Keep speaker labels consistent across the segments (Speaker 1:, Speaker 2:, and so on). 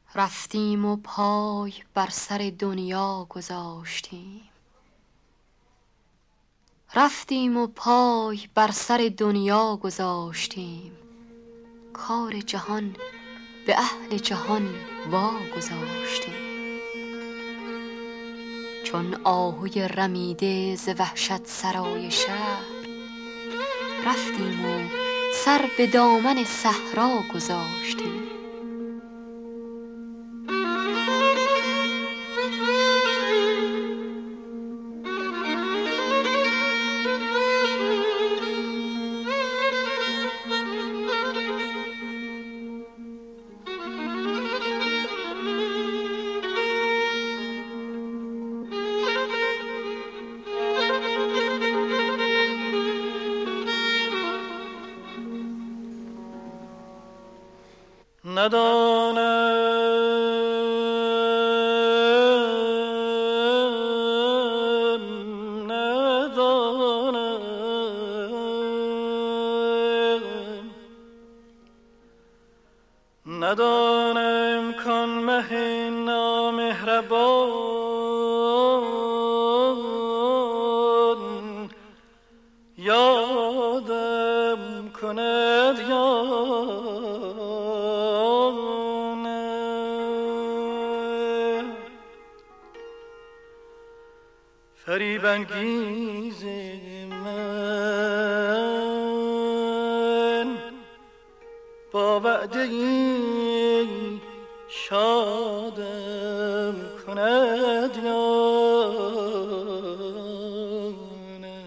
Speaker 1: رفتیم و پای بر سر دنیا گذاشتیم، رفتیم و پای بر سر دنیا گذاشتیم، کار جهان به اهل جهان واگذاشتیم. چون آهوی رمیده ز وحشت سرای شهر، رفتیم و سر به دامن صحرا گذاشتیم.
Speaker 2: ندانم کان مه نامهربان یادم کند یا نه. فریب انگیز من با وعده ای شادم کند یا نه.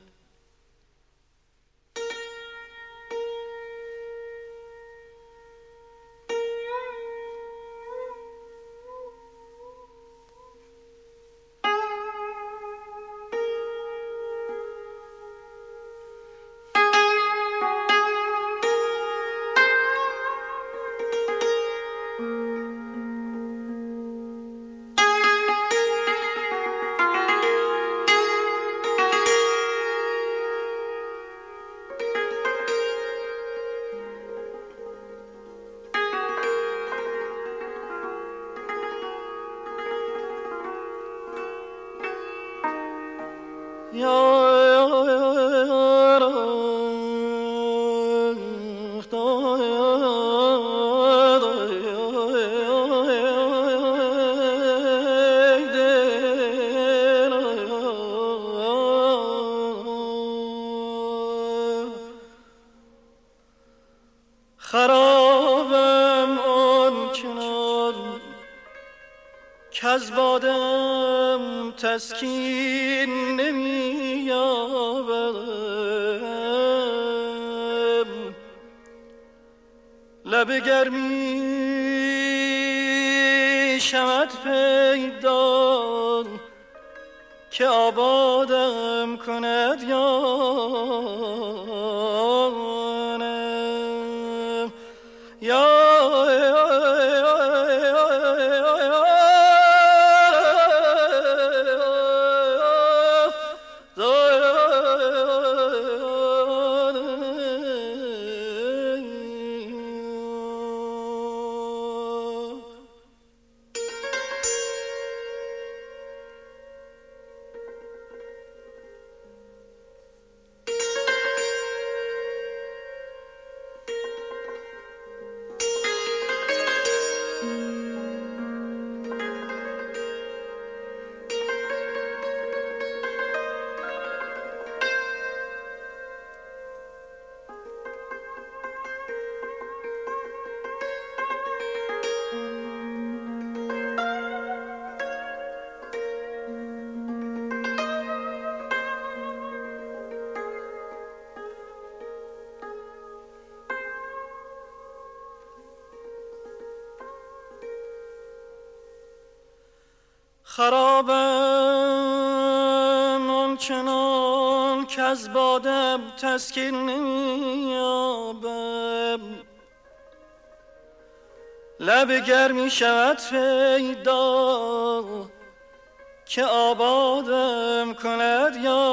Speaker 2: خرابم آن چنان کز بادم تسکین نمی‌یابم، لب گرمی شود پیدا که آبادم کند یا نه. یا خرابم آنچنان کز بادم تسکین نمی‌یابم، لب گرمی شود پیدا که آبادم کند یا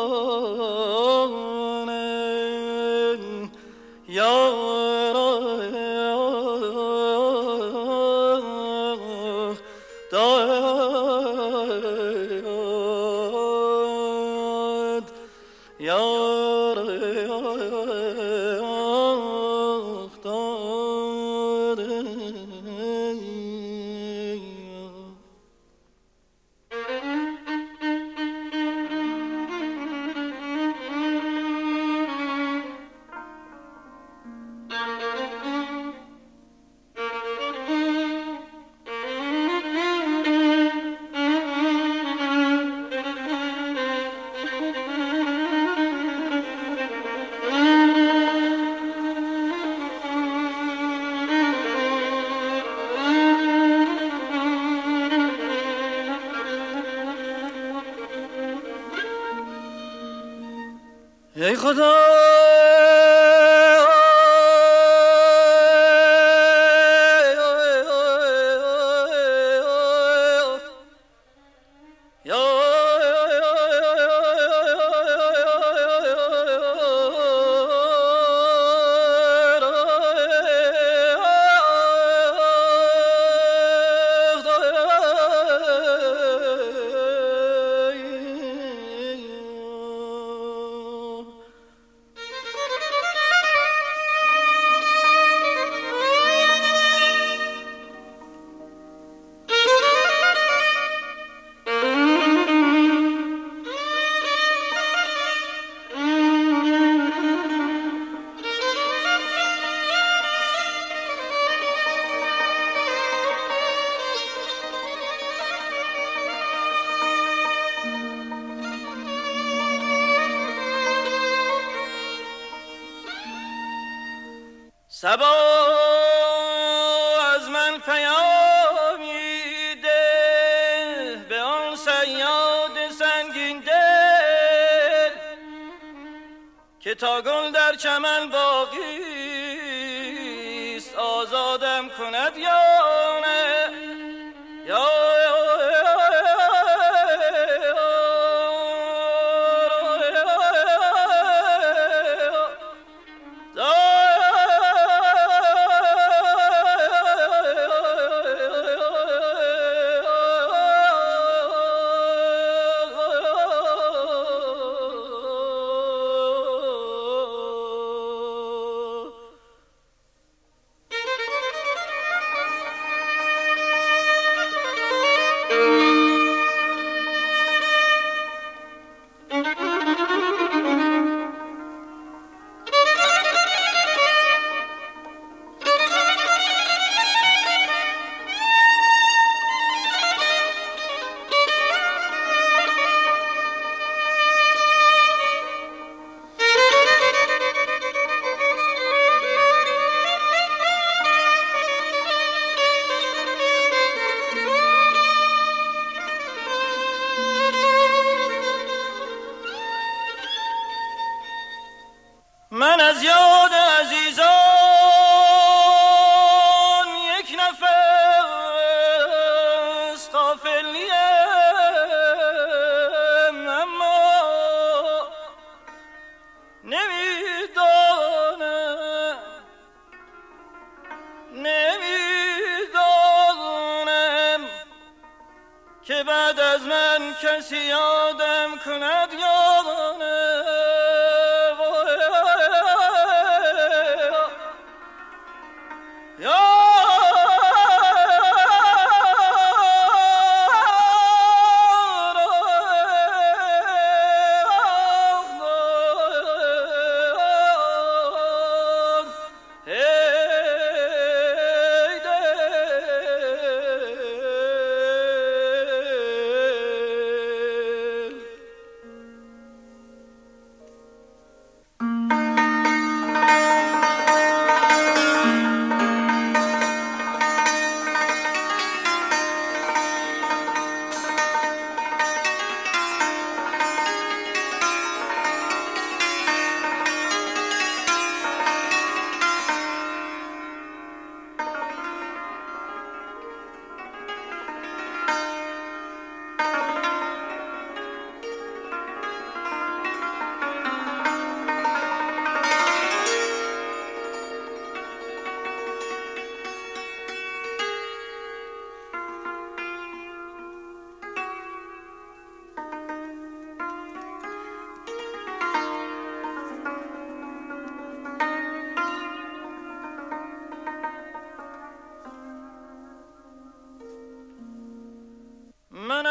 Speaker 2: نه. یا ای خدا صبا از من پیامی ده به آن صیاد سنگین دل که تا گل در چمن باقی است آزادم کند یا نه یا من از یاد عزیزان یک نفس غافل نیم، اما نمیدانم که بعد از من کسی یادم کند یا نه.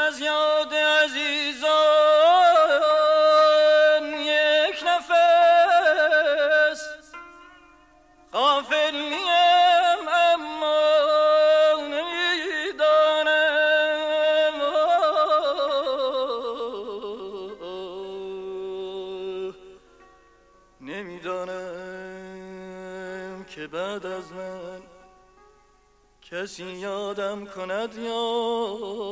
Speaker 2: از یاد عزیزان یک نفس غافل نیم اما نمیدانم که بعد از من کسی یادم کند یا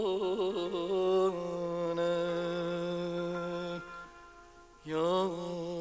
Speaker 2: نه یا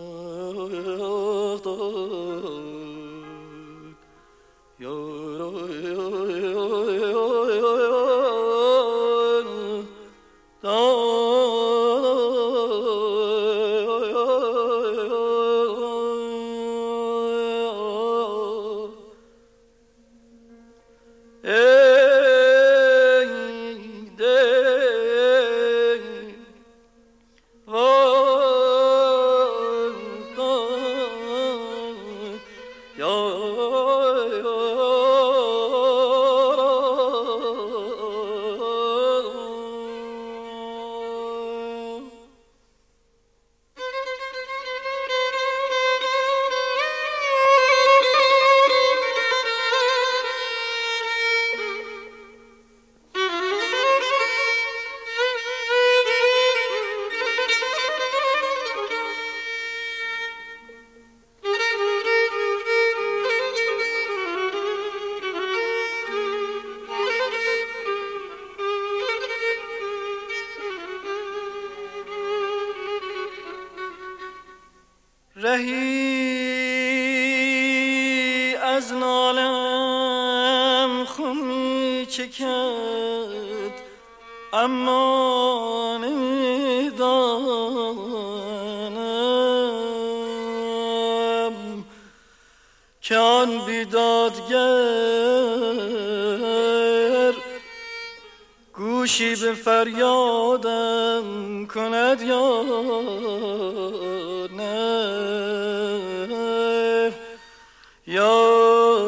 Speaker 2: رهی از نالم خون می چکد اما نمیدانم که آن بیدادگر گوشی به فریادم کند یا نه یا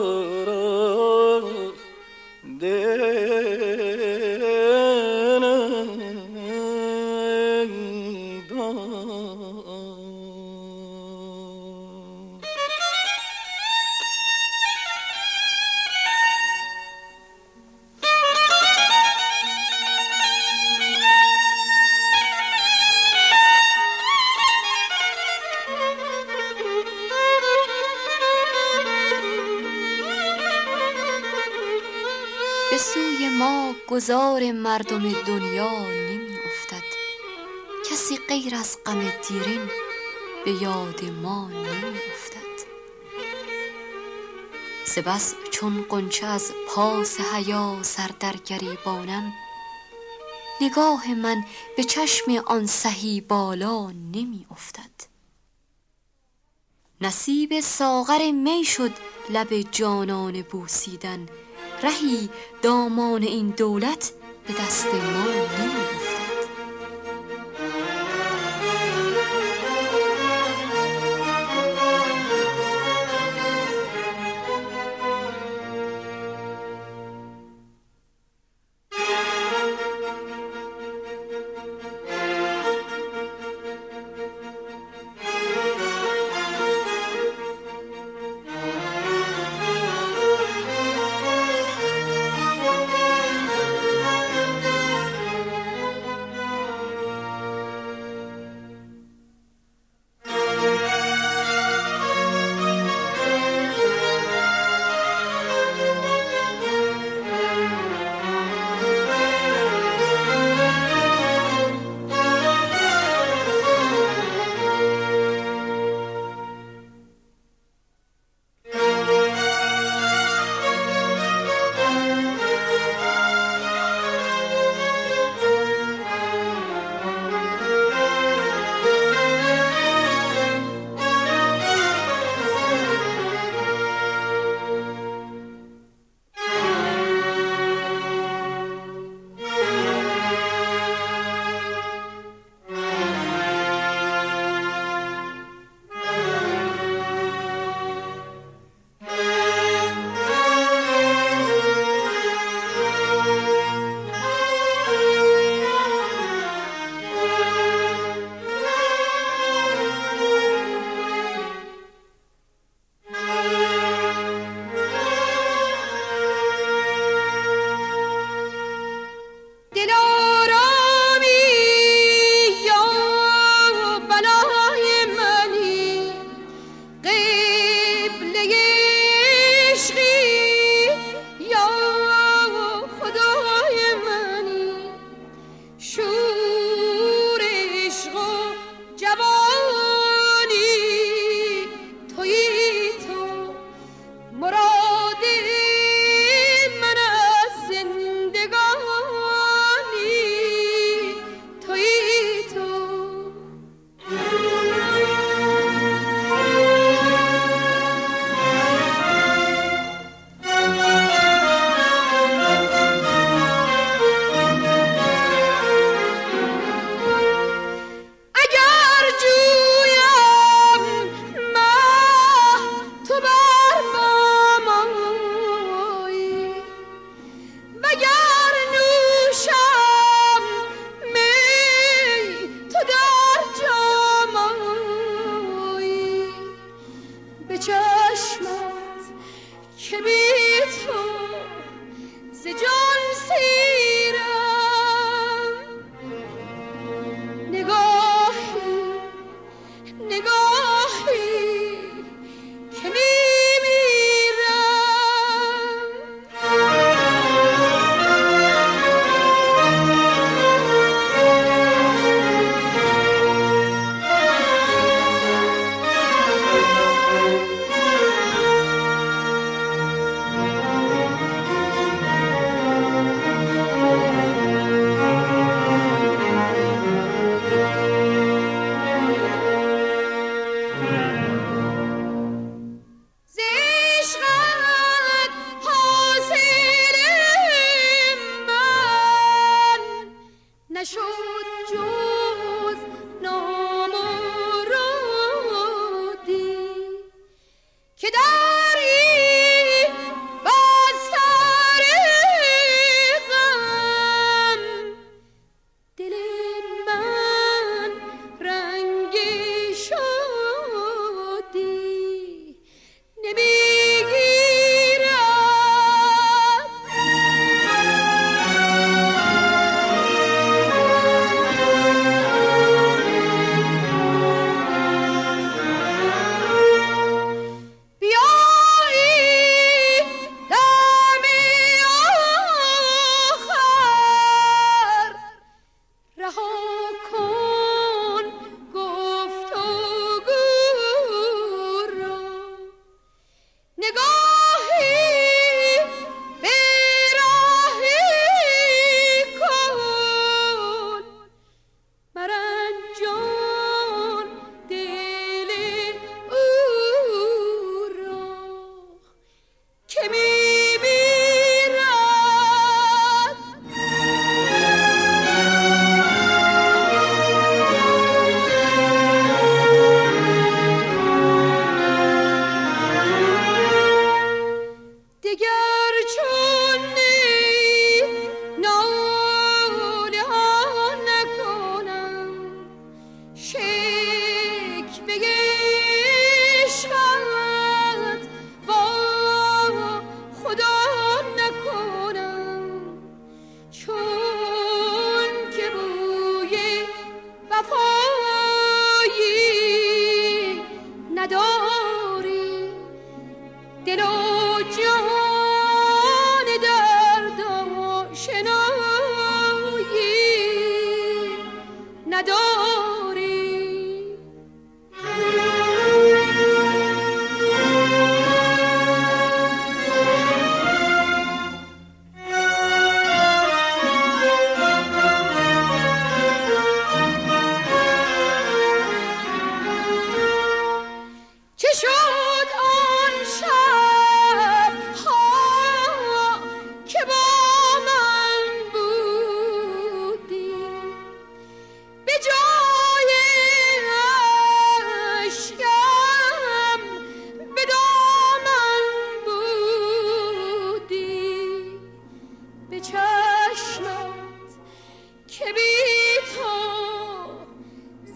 Speaker 1: به سوی ما گذار مردم دنیا نمی افتد، کسی غیر از غم دیرین به یاد ما نمی افتد. ز بس چون غنچه از پاس حیا سر در گریبانم، نگاه من به چشم آن سهی بالا نمی افتد. نصیب ساغر می شد لب جانان بوسیدن، رهی دامان این دولت به دست ما نمی افتد.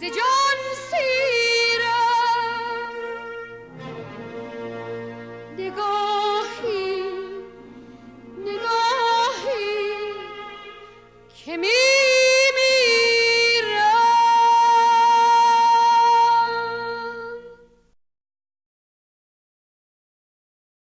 Speaker 3: جان سیرم نگاهی که می